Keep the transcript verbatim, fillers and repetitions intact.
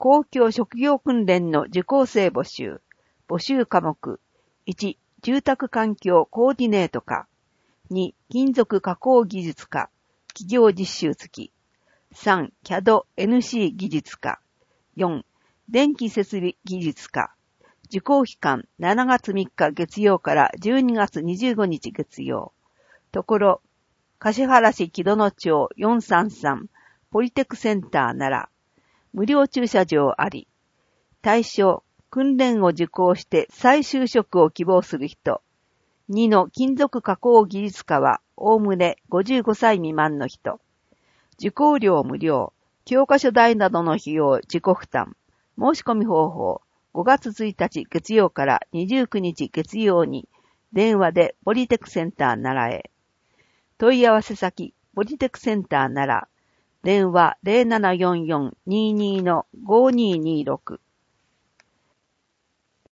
公共職業訓練の受講生募集。募集科目。いち、住宅環境コーディネート科。に、金属加工技術科。企業実習付き。さん、キャド エヌシー 技術科。よん、電気設備技術科。受講期間しちがつみっか月曜からじゅうにがつにじゅうごにち月曜。ところ、橿原市木戸野町よんさんさんポリテクセンター奈良。無料駐車場あり。対象、訓練を受講して再就職を希望する人。にの金属加工技術科は、おおむねごじゅうごさい未満の人。受講料無料。教科書代などの費用自己負担。申し込み方法。ごがつついたち月曜からにじゅうくにち月曜に、電話でポリテクセンター奈良へ。問い合わせ先、ポリテクセンター奈良。電話 ゼロななよんよんにーにーのごーにーにーろく。